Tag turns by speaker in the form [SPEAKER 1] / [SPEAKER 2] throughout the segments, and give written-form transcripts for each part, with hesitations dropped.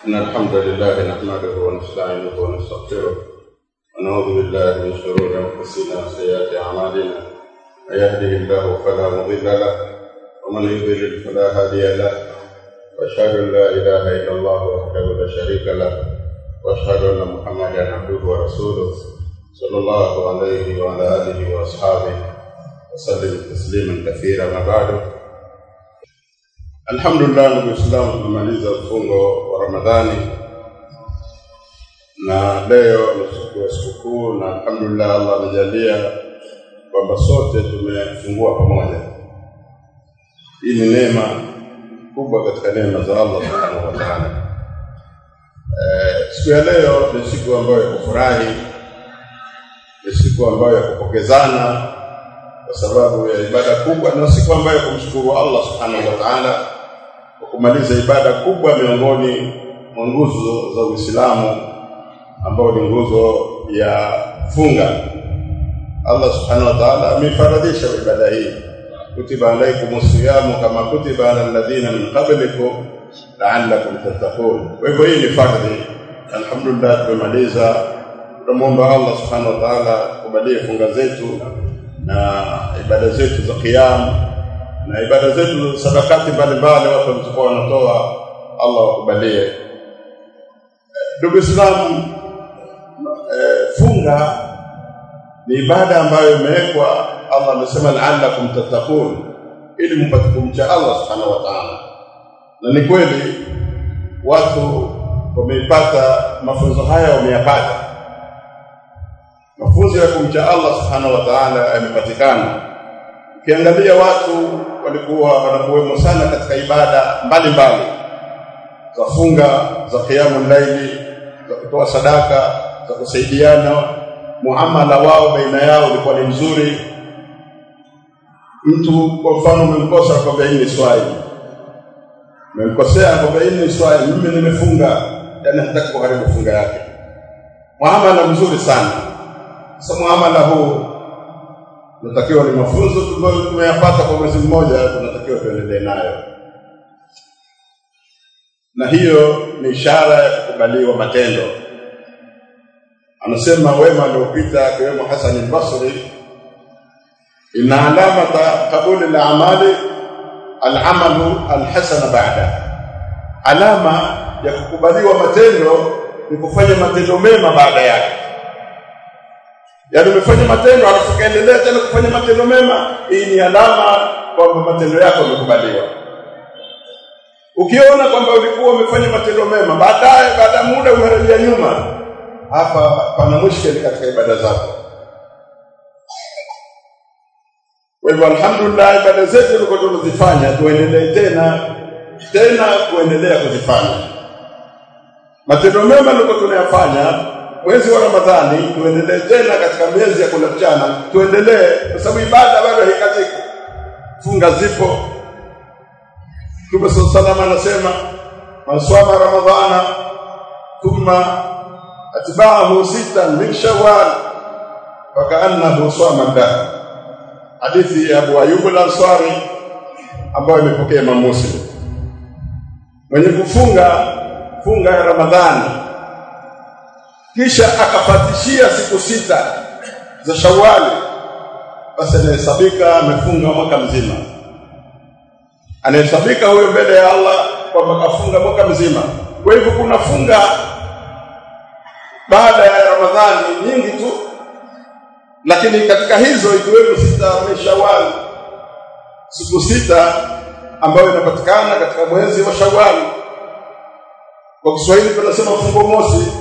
[SPEAKER 1] إن الحمد لله نحمده ونستعينه ونستغفره ونعوذ بالله من شرور أنفسنا وسيئات أعمالنا من يهده الله فلا مضل له ومن يضلل فلا هادي له وأشهد أن لا إله إلا الله وحده لا شريك له وأشهد أن محمدا عبده ورسوله صلى الله عليه وعلى آله وأصحابه وسلم تسليما كثيرا. ما بعد. Alhamdulillah, ndugu Waislamu, tumemaliza mfungo wa Ramadhani na leo ni siku ya sikukuu, na alhamdulillah Allah amejalia kwamba sote tumefungua pamoja. Hii ni neema kubwa katika neema za Allah subhanahu wa ta'ala. Siku ya leo ni siku ambayo ya kufurahi, ni siku ambayo ya kupokezana kwa sababu ya ibada kubwa, na siku ambayo ya kumshukuru Allah subhanahu wa ta'ala kwa kumaliza ibada kubwa miongoni mwa nguzo za Uislamu, ambao ni nguzo ya funga. Allah subhanahu wa ta'ala amefaradhisha ibada hii, kutiba alaykumus siyamu kama kutiba alal ladina min qablikum la'allakum tattaqun. Kwa hivyo hii ni fardhi. Alhamdulillah tumemaliza. Tunamuomba Allah subhanahu wa ta'ala kubalie funga zetu na ibada zetu za qiyam na ibada zetu sadakati mbalimbali watu walizokuwa wanatoa, Allah wakubalie. Ndugu Waislamu, funga ni ibada ambayo imewekwa, Allah amesema la'allakum tattaqun, ili mpate kumcha Allah subhanahu wa ta'ala. Na ni kweli watu wameipata mafunzo haya, wameyapata mafunzo ya kumcha Allah subhanahu wa ta'ala yamepatikana. Ukiangalia watu walikuwa wanakuwemo sana katika ibada mbalimbali za funga, za qiyamul layli, za kutoa sadaka, za kusaidiana. Muamala wao baina yao ulikuwa ni mzuri. Mtu kwa mfano umemkosa kwa hii ni swali, umemkosea kwa hii ni swali, mimi nimefunga, yani hataki kuharibu funga yake. Muamala mzuri sana. Sasa muamala huu tunatakiwa, ni mafunzo tumeyapata kwa mwezi mmoja, tunatakiwa tuendelee nayo, na hiyo ni ishara ya kukubaliwa matendo. Anasema wema waliopita akiwemo Hasan al-Basri, inna alamata qabul al-a'mali al-amalu al-hasan ba'da. Alama ya kukubaliwa matendo ni kufanya matendo mema baada yake. Yaani umefanya matendo alafu kaendelea tena kufanya matendo mema, hii ni alama kwamba matendo yako yamekubaliwa. Ukiona kwamba ulikuwa umefanya matendo mema, baadaye baada ya muda umerejea nyuma, hapa pana mushkeli katika ibada zako. Kwa hivyo alhamdulillah, ibada zetu tulikuwa tunazifanya, tuendelee tena kuendelea kuzifanya. Matendo mema tulikuwa tunayafanya mwezi wa Ramadhani, tuendelee tena katika miezi ya kula mchana, tuendelee kwa sababu ibada bado haikatiki. Funga zipo. Mtume sallallahu anasema man swama ramadhana thumma atba'ahu sittan min shawwal fakaannahu swama dahr. Hadithi ya Abu Ayyub al-Ansari ambayo imepokea Imam Muslim. Mwenye kufunga ya Ramadhani kisha akafatishia siku 6 za Shawwal, basi anahesabika amefunga mwaka mzima. Anahesabika huyo mbele ya Allah kwamba kafunga mwaka mzima. Kwa hivyo kuna funga baada ya Ramadhani nyingi tu, lakini katika hizo ikiwemo 6 za Shawwal, siku 6 ambayo inapatikana katika mwezi wa Shawwal. Kwa Kiswahili tunasema fungo mosi.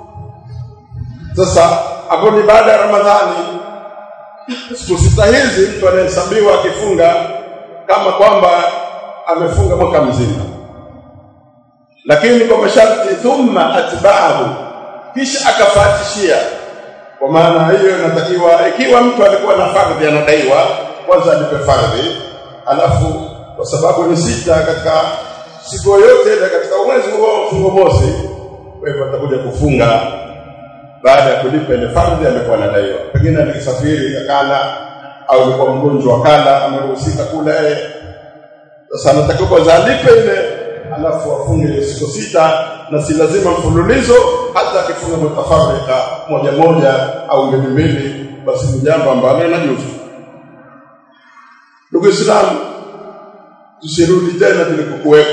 [SPEAKER 1] Sasa hapo ni baada ya Ramadhani. Siku 6 hizi mtu anahesabiwa akifunga kama kwamba amefunga mwaka mzima, lakini kwa masharti thumma atba'ahu, kisha akafatishia. Kwa maana hiyo inatakiwa, ikiwa mtu alikuwa na fardhi anadaiwa, kwanza alipe fardhi, alafu kwa sababu ni 6 katika siku yote ile katika mwezi huo fungo mosi, kwa hivyo atakuja kufunga baada ya kulipa ile fardhi alikuwa anadaiwa. Pengine alikisafiri akala, au alikuwa mgonjwa akala, ameruhusika kula. Sasa anatakiwa kwanza alipe ile, alafu afunge siku 6 na si lazima mfululizo, hata akifunga mutafarrika moja moja au mbili basi ni jambo ambalo linajuzu. Ndugu Islamu, tusirudi tena tulikokuwepo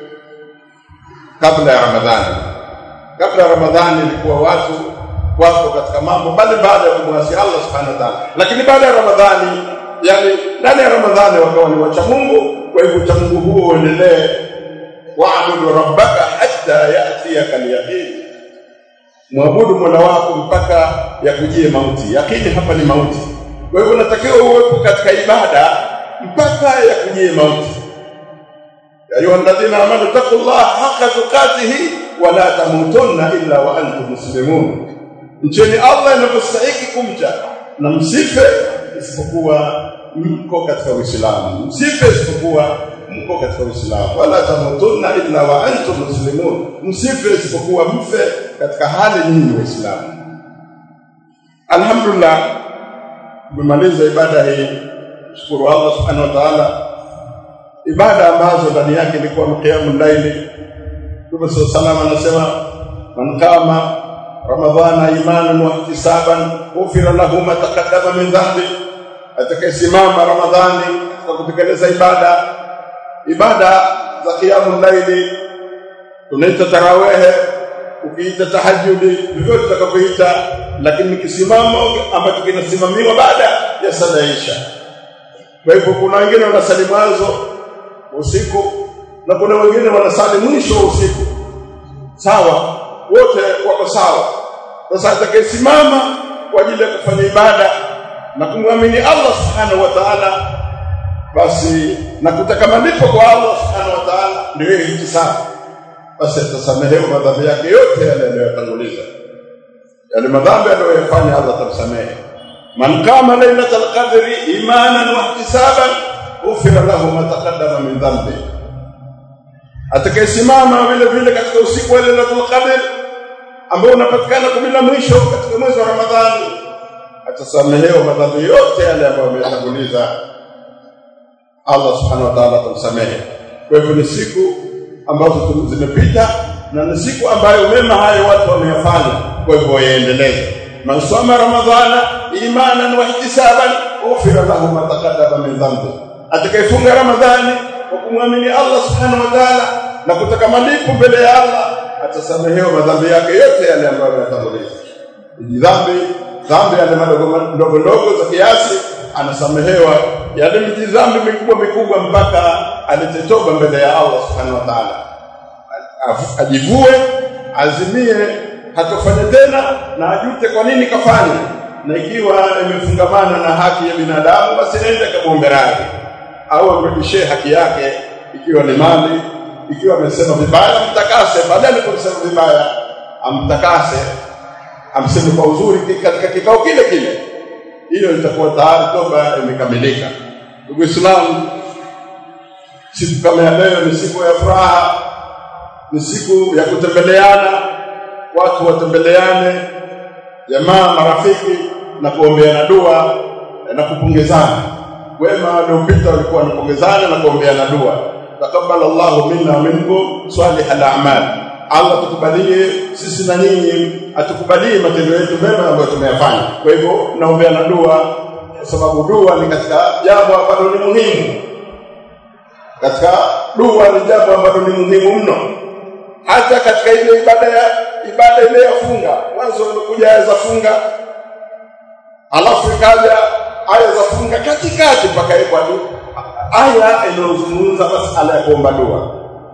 [SPEAKER 1] kabla ya Ramadhani. Kabla ya Ramadhani ilikuwa watu wako katika mambo mbalimbali ya kumwasi Allah subhanahu wa ta'ala, lakini baada ya Ramadhani, yani ndani ya Ramadhani wakawa ni wacha Mungu. Kwa hivyo ucha Mungu huo uendelee, wa'budu rabbaka hatta ya'tiyaka al-yaqin, muabudu Mola wako mpaka yakujie mauti. Yakini hapa ni mauti. Kwa hivyo unatakiwa uwepo katika ibada mpaka yakujie mauti. Ya ayyuhalladhina amanu taqullaha haqqa tuqatihi wa la tamutunna illa wa antum muslimun. Mcheni Allah inavyostahili kumcha na msife isipokuwa mko katika Uislamu. Msife isipokuwa mko katika Uislamu. Wala tamutunna illa wa antum muslimun. Msife isipokuwa mfe katika hali nyinyi Waislamu. Alhamdulillah, tumemaliza ibada hii. Shukuru Allah subhanahu wa ta'ala. Ibada ambazo ndani yake ilikuwa qiyamul layli. Mtume sallallahu alayhi wasallam anasema, man qama Ramadhana imanan wa ihtisaban ghufira lahu ma taqaddama min dhanbi. Atakayesimama Ramadhani kwa kutekeleza ibada za qiyamul layli, tunaita tarawih, ukiita tahajjudi, vyote tutakavyoita, lakini kisimamo ambacho kinasimamiwa baada ya sala ya Isha. Kwa hivyo kuna wengine wanasali mwanzo usiku na kuna wengine wanasali mwisho wa usiku. Sawa, wote wako sawa. Sasa atakayesimama kwa ajili ya kufanya ibada na kumwamini Allah subhanahu wa ta'ala, basi na kutaka malipo kwa Allah subhanahu wa ta'ala, ndio hiyo sawa. Basi atasamehewa madhambi yake yote yale aliyotanguliza. Yale madhambi aliyofanya Allah atamsamehe. Man qama laylatal qadri imanan wa ihtisaban ghufira lahu ma taqaddama min dhanbi. Atakayesimama vile vile katika usiku wa Lailatul Qadr ambao unapatikana 10 mwisho katika mwezi wa Ramadhani, atasamehewa madhambi yote yale ambayo ametanguliza. Allah subhanahu wa ta'ala atamsamehe. Kwa hivyo ni siku ambazo zimepita na ni siku ambayo mema hayo watu wameyafanya, kwa hivyo waendelee. Man sama Ramadhana imanan wa ihtisaban ghufira lahu ma taqaddama min dhanbi. Atakayefunga Ramadhani kwa kumwamini Allah subhanahu wa ta'ala na kutaka malipo mbele ya Allah, atasamehewa madhambi yake yote yale ambayo ametanguliza. Dhambi yale ndogo za kiasi anasamehewa, yale dhambi mikubwa mpaka alete toba mbele ya Allah subhanahu wa ta'ala. Ajivue, azimie hatofanya tena na ajute kwa nini kafanya, na ikiwa imefungamana na haki ya binadamu basi nenda kamuombe radhi au amrudishie haki yake. Ikiwa ni mali, ikiwa amesema vibaya mtakase, badala ya kusema vibaya amtakase, amseme kwa uzuri katika kikao kile kile. Hiyo itakuwa tayari toba imekamilika. Ndugu Islamu, siku kama ya leo ni siku ya furaha, ni siku ya kutembeleana, watu watembeleane, jamaa, marafiki, na kuombeana dua na kupongezana. Wema waliopita walikuwa wanapongezana na kuombeana dua. Takabbal Allahu minna wa minkum salihal a'mal. Allah tukubalie sisi na nyinyi, atukubalie matendo yetu mema ambayo tumeyafanya. Kwa hivyo naombeana dua, kwa sababu dua ni katika jambo ambalo ni muhimu. Katika dua ni jambo ambalo ni muhimu mno. Hata katika ile ibada ile ya funga, mwanzo umekuja aya za funga, alafu ikaja aya za funga katikati mpaka ipwa aya inayozungumza masala ya kuomba dua.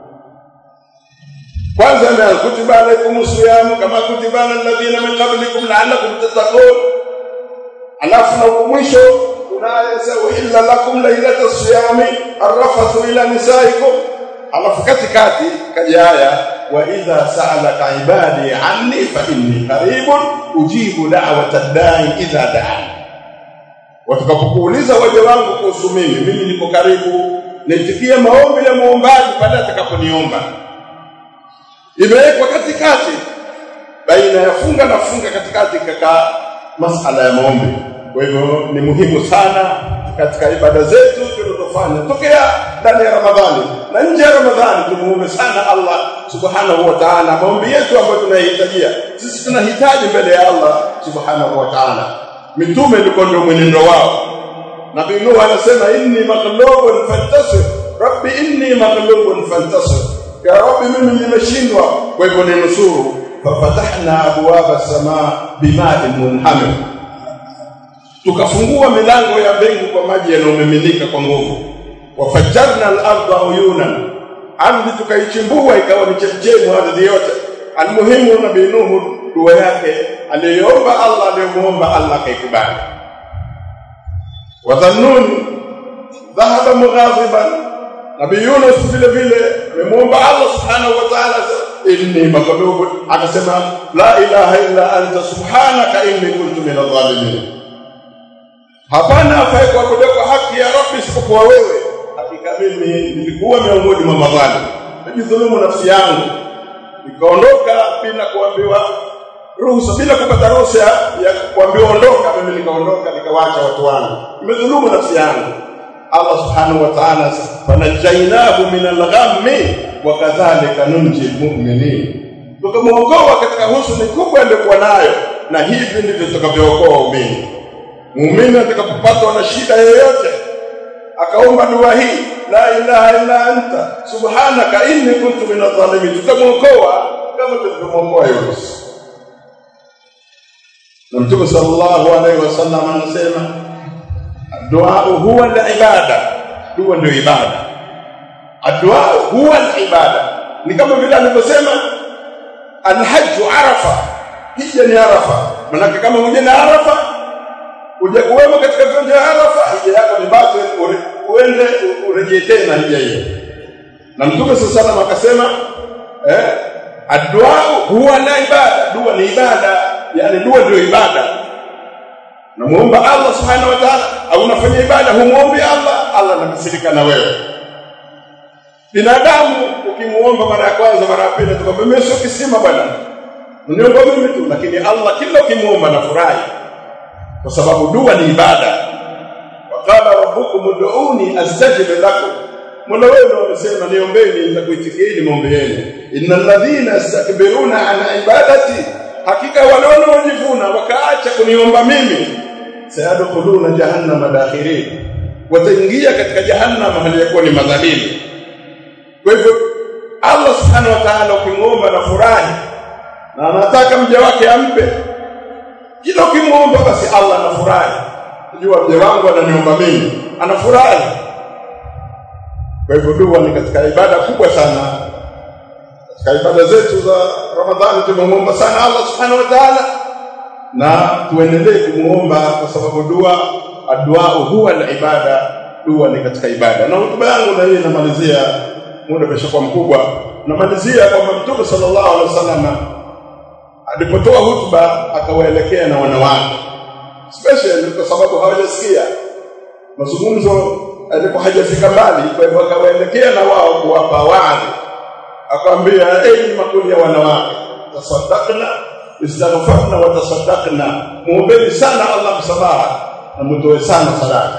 [SPEAKER 1] Kwanza ni kutiba alaykumus siyam kama kutiba alal ladina min qablikum la'allakum tattaqun. Alafu na mwisho unayesema illa lakum laylatus siyami arrafathu ila nisaikum. Alafu katikati kaja aya wa idha sa'alaka ibadi anni fa inni qaribun ujibu da'watad da'i idha da'an. Watakapokuuliza waja wangu kuhusu mimi niko karibu, naitikia maombi ya muombaji pale atakaponiomba. Imewekwa katikati baina ya funga na funga, katikati kaka masala ya maombi. Kwa hivyo ni muhimu sana katika ibada zetu tunazofanya tokea ndani ya Ramadhani na nje ya Ramadhani. Tumuombe sana Allah subhanahu wa ta'ala maombi yetu ambayo tunahitajia. Sisi tunahitaji mbele ya Allah subhanahu wa ta'ala. Mitume ndio mwenendo wao. Nabii Nuh anasema inni maghlubun fantasir, rabbi inni maghlubun fantasir, ya rabbi mimi nimeshindwa kwa hivyo ninusuru. Fafatahna abwaba as-samaa bima'in munhamir, tukafungua milango ya mbingu kwa maji yanayomiminika kwa nguvu. Wafajjarna al-ardha uyunan, ardhi tukaichimbua ikawa ni chemchemi ardhi yote. Almuhimu Nabii Nuh dua yake aliyoomba Allah, aliyomuomba Allah kaikubali. Wadhannun dhahaba mughadiban, Nabii Yunus vile vile amemuomba Allah subhanahu wa ta'ala, inni maghlubun, akasema la ilaha illa anta subhanaka inni kuntu minadh dhalimin. Hapana afai kuabudiwa kwa haki ya Rabbi isipokuwa wewe, hakika mimi nilikuwa miongoni mwa madhalimu, nilidhulumu nafsi yangu. Nikaondoka bila kuambiwa ruhusa, bila kupata ruhusa ya kuambiwa ondoka, mimi nikaondoka nikawaacha watu wangu, nimedhulumu nafsi yangu. Allah subhanahu wa ta'ala fanajainahu min al-ghammi wa kadhalika nunji al-mu'minin, tukamwokoa katika huzuni kubwa aliyokuwa nayo, na hivi ndivyo tutakavyookoa waumini. Muumini atakapopatwa na shida yoyote akaomba dua hii, la ilaha illa anta subhanaka inni kuntu minadh dhalimin, tutamwokoa kama tulivyomwokoa Yunus. Na Mtume sallallahu alaihi wasallam anasema dua huwa al-ibada, dua ndio ibada. Dua huwa al-ibada, ni kama vile alivyosema al-hajj arafa, hija ni arafa. Maana kama uje na arafa, uje kuwemo katika viwanja vya arafa, hija yako ni basi uende urejee tena hija hiyo. Na Mtume sallallahu alaihi wasallam akasema ad-dua huwa al-ibada, dua ni ibada, yani dua ndio ibada. Na muomba Allah subhanahu wa ta'ala, au unafanya ibada humuombi Allah, Allah anakasirika na wewe. Binadamu ukimuomba mara ya kwanza, mara ya pili, tukwambia mimi sio kisima bwana, niomba mimi tu, lakini Allah kila ukimuomba anafurahi, kwa sababu dua ni ibada. Waqala rabbukum ud'uni astajib lakum, Mola wenu amesema niombeni nitakuitikieni maombi yenu. Innal ladhina yastakbiruna an ibadati, hakika wale wanaojivuna wakaacha kuniomba mimi, sayadkhuluna jahannama dakhirin, wataingia katika jahannam hali yakuwa ni madhalili. Kwa hivyo Allah subhanahu wa ta'ala ukimuomba na furahi, na anataka mja wake ampe kila ukimuomba, basi Allah anafurahi. Unajua mja wangu ananiomba mimi, anafurahi. Kwa hivyo dua ni katika ibada kubwa sana. Katika ibada zetu za Ramadhani tumemuomba sana Allah subhanahu wa ta'ala, na tuendelee kumuomba kwa sababu dua, ad-dua huwa al-ibada, dua ni katika ibada. Na hotuba yangu na hii namalizia, muda umeshakuwa mkubwa, namalizia kwamba Mtume sallallahu alaihi wasallam alipotoa hotuba akawaelekea na wanawake, especially kwa sababu hawajasikia mazungumzo alipo hajafika mbali, kwa hivyo akawaelekea na wao kuwapa waadhi. Akamwambia enyi makundi ya wanawake, tasaddaqna istaghfarna wa tasaddaqna, muombeni sana Allah msamaha na mtoe sana sadaka.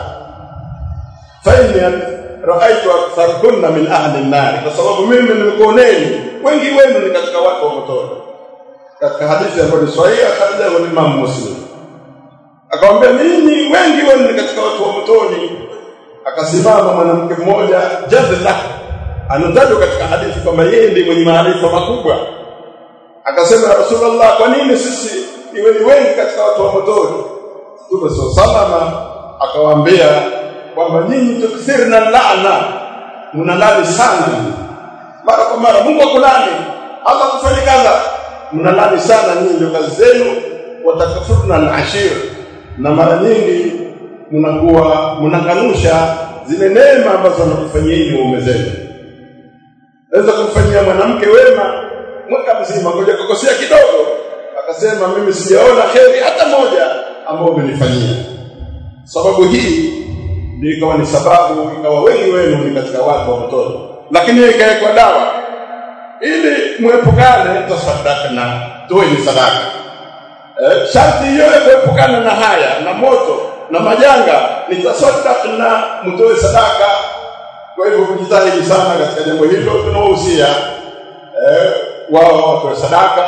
[SPEAKER 1] Fa inni ra'aytu aktharkunna min ahli an-nar, kwa sababu mimi nimekuoneni wengi wenu ni katika watu wa motoni. Katika hadithi ambayo ni sahihi akaja wa Imam Muslim, akamwambia mimi wengi wenu ni katika watu wa motoni. Akasimama mwanamke mmoja jadla, anatajwa katika hadithi kwamba yeye ndiye mwenye maarifa makubwa. Akasema Rasulullah, kwa nini sisi iwe ni wengi katika watu wa motoni? Mtume sallallahu akawaambia kwamba nyinyi tukthirna laana, mnalani sana mara kwa mara, Mungu akulani, Allah kufanya kadha, mnalani sana nyinyi, ndio kazi zenu. Watakafurna al-ashir, na mara nyingi mnakuwa mnakanusha zile neema ambazo anakufanyia waume zenu. Naweza kumfanyia mwanamke wema mwaka mzima, ngoja kukosea kidogo akasema mimi sijaona kheri hata moja ambayo umenifanyia. Sababu hii ndio ikawa ni sababu ikawa wengi wenu ni katika watu wa motoni. Lakini ikawekwa dawa ili muepukane, tasaddaqna, toeni sadaka. Sharti hiyo ya kuepukana na haya na moto na majanga ni tasaddaqna, mtoe sadaka. Kwa hivyo kujitahidi sana katika jambo hilo. Tunawahusia wao watoe sadaka,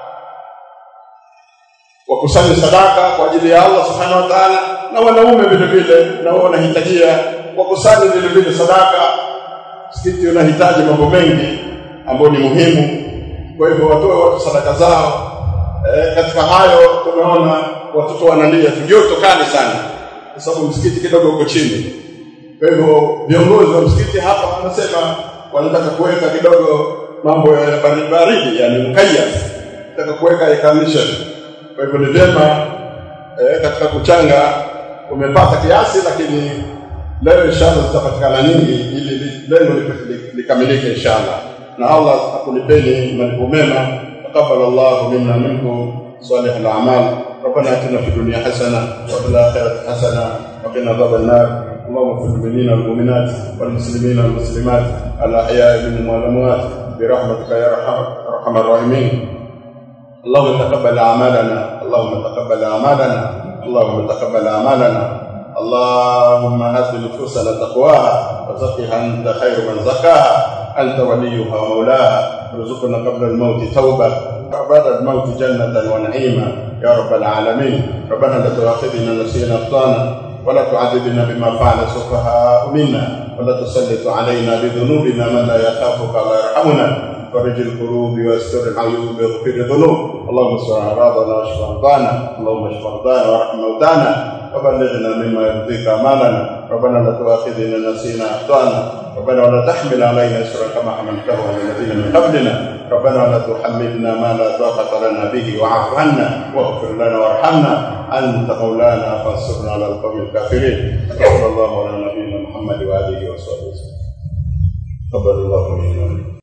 [SPEAKER 1] wakusanye sadaka kwa ajili ya Allah subhanahu wa ta'ala, na wanaume vile vile na wao wanahitajia wakusanye vile vile sadaka. Msikiti unahitaji mambo mengi ambayo ni muhimu, kwa hivyo watoe watu sadaka zao. Katika hayo tumeona watoto wanalia joto kali sana kwa sababu msikiti kidogo uko chini. Kwa hivyo viongozi wa msikiti hapa wanasema wanataka kuweka kidogo mambo ya baridi, yani mukayaf, wanataka kuweka air condition. Kwa hivyo ni vyema katika kuchanga umepata kiasi, lakini leo inshallah zitapatikana nyingi ili lengo likamilike inshallah. Na Allah akulipeni malipo mema. تقبل الله منا منكم صالح الأعمال. ربنا آتنا في الدنيا حسنة وفي الآخرة حسنة وقنا عذاب النار. اللهم اغفر للمؤمنين والمؤمنات والمسلمين والمسلمات الأحياء منهم والأموات برحمتك يا أرحم الراحمين. اللهم تقبل أعمالنا، اللهم تقبل أعمالنا، اللهم تقبل أعمالنا. اللهم آت نفوسنا تقواها وزكها أنت خير من زكاها، أنت وليها ومولاها. ارزقنا قبل الموت توبة وبعد الموت جنة ونعيما يا رب العالمين. ربنا لا تؤاخذنا نسينا أخطانا ولا تعذبنا بما فعل السفهاء منا ولا تسلط علينا بذنوبنا من لا يخافك ولا يرحمنا. فرج القلوب واستر العيوب واغفر الذنوب. اللهم استر أعراضنا واشف مرضانا، اللهم اشف مرضانا وارحم موتانا وبلغنا مما يرضيك أمالنا. ربنا لا تؤاخذنا نسينا أخطانا، ربنا ولا تحمل علينا إصرا كما حملته على الذين من قبلنا. ربنا ولا تحملنا ما لا طاقة لنا به واعف عنا واغفر لنا وارحمنا، أنت مولانا فانصرنا على القوم الكافرين. صلى الله على نبينا محمد وآله وصحبه وسلم. تقبل الله منا.